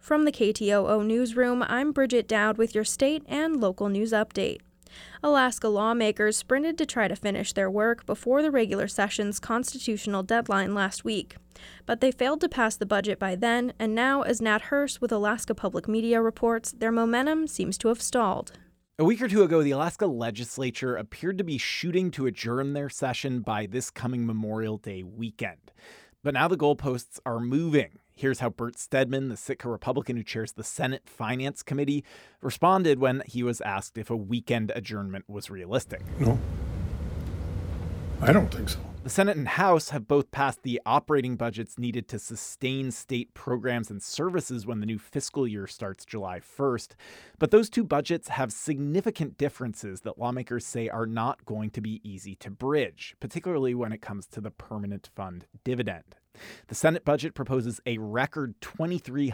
From the KTOO newsroom, I'm Bridget Dowd with your state and local news update. Alaska lawmakers sprinted to try to finish their work before the regular session's constitutional deadline last week. But they failed to pass the budget by then, and now, as Nat Hurst with Alaska Public Media reports, their momentum seems to have stalled. A week or two ago, the Alaska legislature appeared to be shooting to adjourn their session by this coming Memorial Day weekend. But now the goalposts are moving. Here's how Bert Stedman, the Sitka Republican who chairs the Senate Finance Committee, responded when he was asked if a weekend adjournment was realistic. No, I don't think so. The Senate and House have both passed the operating budgets needed to sustain state programs and services when the new fiscal year starts July 1st. But those two budgets have significant differences that lawmakers say are not going to be easy to bridge, particularly when it comes to the permanent fund dividend. The Senate budget proposes a record $2,300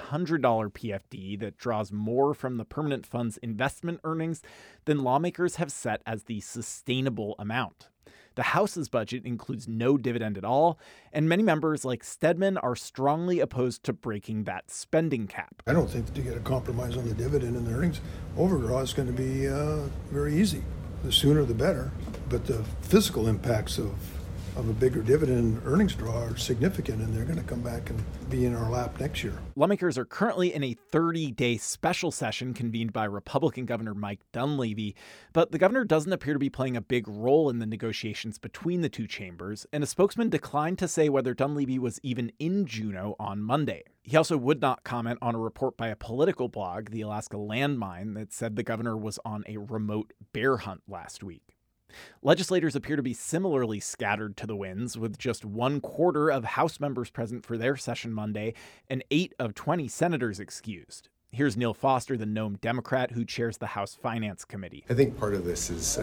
PFD that draws more from the permanent fund's investment earnings than lawmakers have set as the sustainable amount. The House's budget includes no dividend at all, and many members like Stedman are strongly opposed to breaking that spending cap. I don't think that to get a compromise on the dividend and the earnings overdraw is going to be very easy. The sooner the better, but the physical impacts of a bigger dividend earnings draw are significant, and they're going to come back and be in our lap next year. Lawmakers are currently in a 30-day special session convened by Republican Governor Mike Dunleavy, but the governor doesn't appear to be playing a big role in the negotiations between the two chambers, and a spokesman declined to say whether Dunleavy was even in Juneau on Monday. He also would not comment on a report by a political blog, the Alaska Landmine, that said the governor was on a remote bear hunt last week. Legislators appear to be similarly scattered to the winds, with just 1/4 of House members present for their session Monday and 8 of 20 senators excused. Here's Neil Foster, the Nome Democrat who chairs the House Finance Committee. I think part of this is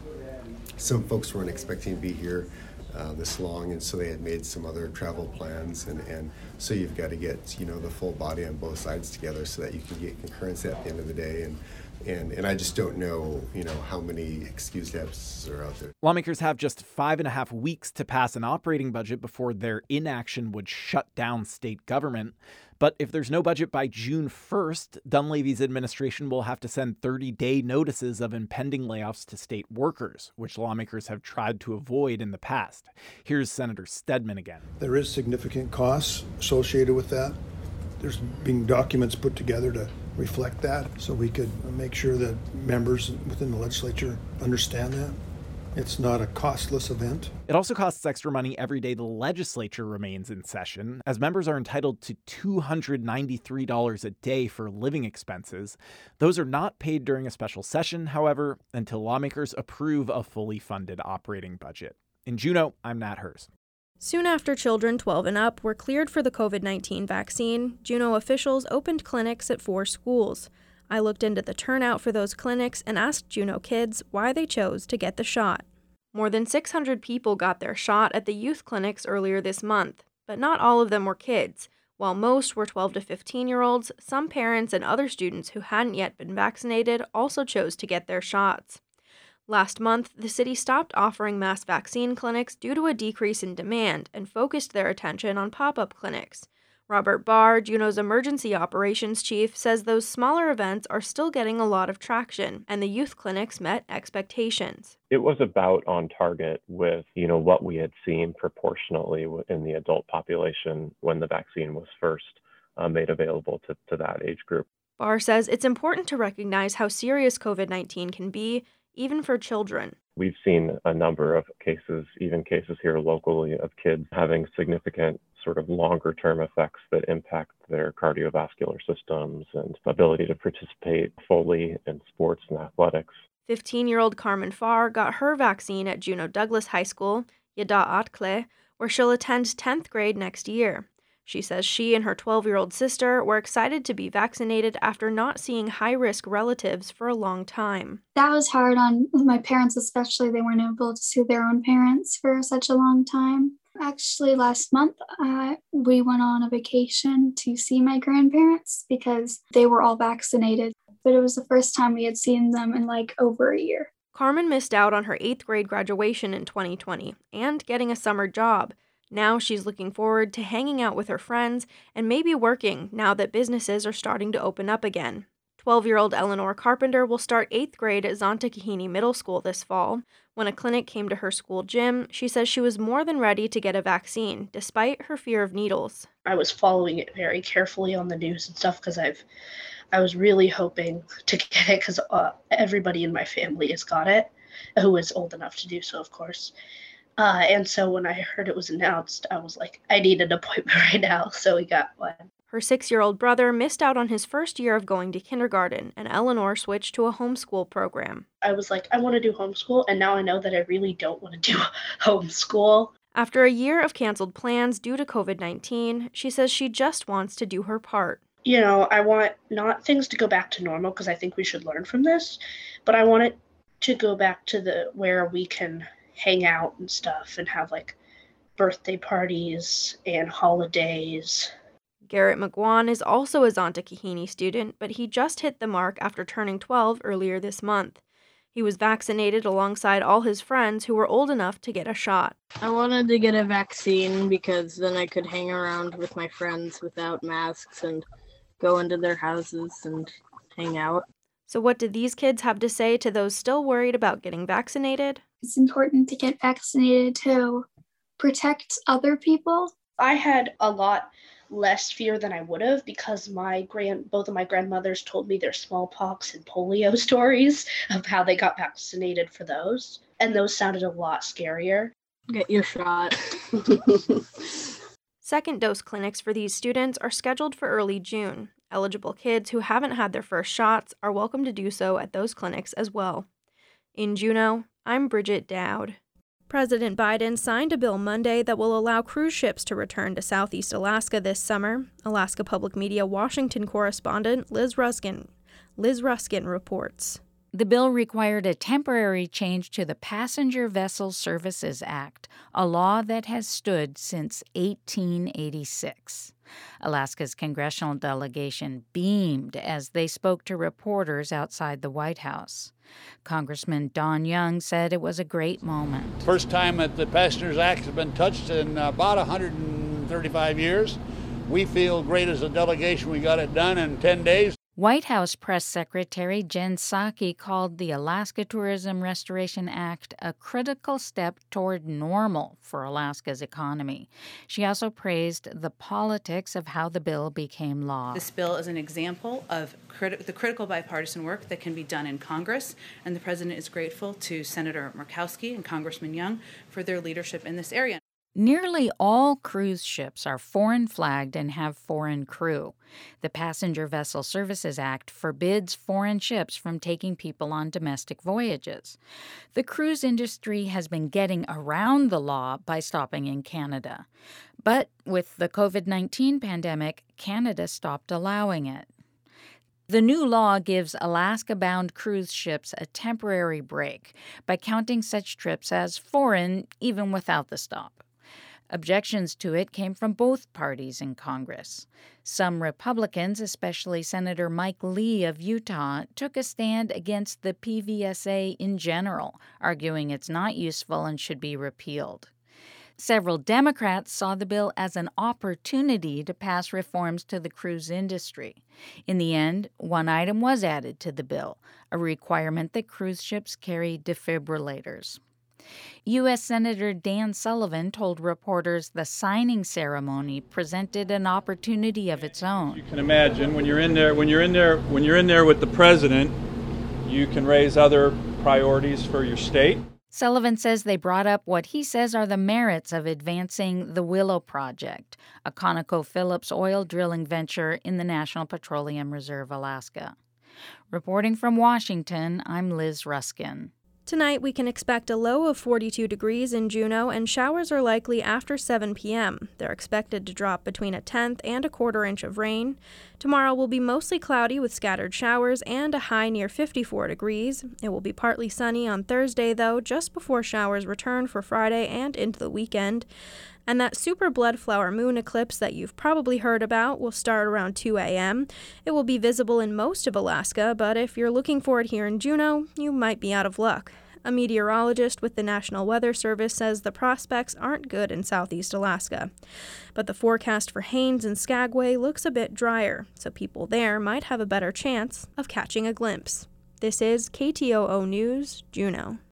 some folks weren't expecting to be here this long, and so they had made some other travel plans, and so you've got to get the full body on both sides together so that you can get concurrency at the end of the day. And I just don't know, how many excused absences are out there. Lawmakers have just 5.5 weeks to pass an operating budget before their inaction would shut down state government. But if there's no budget by June 1st, Dunleavy's administration will have to send 30-day notices of impending layoffs to state workers, which lawmakers have tried to avoid in the past. Here's Senator Stedman again. There is significant costs associated with that. There's being documents put together to reflect that, so we could make sure that members within the legislature understand that. It's not a costless event. It also costs extra money every day the legislature remains in session, as members are entitled to $293 a day for living expenses. Those are not paid during a special session, however, until lawmakers approve a fully funded operating budget. In Juneau, I'm Nat Hurst. Soon after children 12 and up were cleared for the COVID-19 vaccine, Juneau officials opened clinics at 4 schools. I looked into the turnout for those clinics and asked Juneau kids why they chose to get the shot. More than 600 people got their shot at the youth clinics earlier this month, but not all of them were kids. While most were 12 to 15-year-olds, some parents and other students who hadn't yet been vaccinated also chose to get their shots. Last month, the city stopped offering mass vaccine clinics due to a decrease in demand and focused their attention on pop-up clinics. Robert Barr, Juneau's emergency operations chief, says those smaller events are still getting a lot of traction, and the youth clinics met expectations. It was about on target with, what we had seen proportionally in the adult population when the vaccine was first made available to that age group. Barr says it's important to recognize how serious COVID-19 can be, even for children. We've seen a number of cases, even cases here locally, of kids having significant sort of longer-term effects that impact their cardiovascular systems and ability to participate fully in sports and athletics. 15-year-old Carmen Farr got her vaccine at Juneau Douglas High School, Yada Atkle, where she'll attend 10th grade next year. She says she and her 12-year-old sister were excited to be vaccinated after not seeing high-risk relatives for a long time. That was hard on my parents, especially. They weren't able to see their own parents for such a long time. Actually, last month, we went on a vacation to see my grandparents because they were all vaccinated. But it was the first time we had seen them in over a year. Carmen missed out on her 8th grade graduation in 2020 and getting a summer job. Now she's looking forward to hanging out with her friends and maybe working now that businesses are starting to open up again. 12-year-old Eleanor Carpenter will start 8th grade at Zonta-Kahini Middle School this fall. When a clinic came to her school gym, she says she was more than ready to get a vaccine, despite her fear of needles. I was following it very carefully on the news and stuff because I was really hoping to get it because everybody in my family has got it, who is old enough to do so, of course. And so when I heard it was announced, I was like, I need an appointment right now, so we got one. Her 6-year-old brother missed out on his first year of going to kindergarten, and Eleanor switched to a homeschool program. I was like, I want to do homeschool, and now I know that I really don't want to do homeschool. After a year of canceled plans due to COVID-19, she says she just wants to do her part. You know, I want not things to go back to normal because I think we should learn from this, but I want it to go back to where we can hang out and stuff and have like birthday parties and holidays. Garrett McGuan is also a Zonta-Kahini student, but he just hit the mark after turning 12 earlier this month. He was vaccinated alongside all his friends who were old enough to get a shot. I wanted to get a vaccine because then I could hang around with my friends without masks and go into their houses and hang out. So what do these kids have to say to those still worried about getting vaccinated? It's important to get vaccinated to protect other people. I had a lot less fear than I would have because both of my grandmothers told me their smallpox and polio stories of how they got vaccinated for those. And those sounded a lot scarier. Get your shot. Second dose clinics for these students are scheduled for early June. Eligible kids who haven't had their first shots are welcome to do so at those clinics as well. In Juneau, I'm Bridget Dowd. President Biden signed a bill Monday that will allow cruise ships to return to Southeast Alaska this summer. Alaska Public Media Washington correspondent Liz Ruskin reports. The bill required a temporary change to the Passenger Vessel Services Act, a law that has stood since 1886. Alaska's congressional delegation beamed as they spoke to reporters outside the White House. Congressman Don Young said it was a great moment. First time that the Passengers Act has been touched in about 135 years. We feel great as a delegation. We got it done in 10 days. White House Press Secretary Jen Psaki called the Alaska Tourism Restoration Act a critical step toward normal for Alaska's economy. She also praised the politics of how the bill became law. This bill is an example of the critical bipartisan work that can be done in Congress, and the President is grateful to Senator Murkowski and Congressman Young for their leadership in this area. Nearly all cruise ships are foreign flagged and have foreign crew. The Passenger Vessel Services Act forbids foreign ships from taking people on domestic voyages. The cruise industry has been getting around the law by stopping in Canada. But with the COVID-19 pandemic, Canada stopped allowing it. The new law gives Alaska-bound cruise ships a temporary break by counting such trips as foreign even without the stop. Objections to it came from both parties in Congress. Some Republicans, especially Senator Mike Lee of Utah, took a stand against the PVSA in general, arguing it's not useful and should be repealed. Several Democrats saw the bill as an opportunity to pass reforms to the cruise industry. In the end, one item was added to the bill, a requirement that cruise ships carry defibrillators. U.S. Senator Dan Sullivan told reporters the signing ceremony presented an opportunity of its own. You can imagine when you're in there with the president, you can raise other priorities for your state. Sullivan says they brought up what he says are the merits of advancing the Willow Project, a ConocoPhillips oil drilling venture in the National Petroleum Reserve, Alaska. Reporting from Washington, I'm Liz Ruskin. Tonight, we can expect a low of 42 degrees in Juneau, and showers are likely after 7 p.m. They're expected to drop between a tenth and a quarter inch of rain. Tomorrow will be mostly cloudy with scattered showers and a high near 54 degrees. It will be partly sunny on Thursday, though, just before showers return for Friday and into the weekend. And that super blood flower moon eclipse that you've probably heard about will start around 2 a.m. It will be visible in most of Alaska, but if you're looking for it here in Juneau, you might be out of luck. A meteorologist with the National Weather Service says the prospects aren't good in southeast Alaska. But the forecast for Haines and Skagway looks a bit drier, so people there might have a better chance of catching a glimpse. This is KTOO News, Juneau.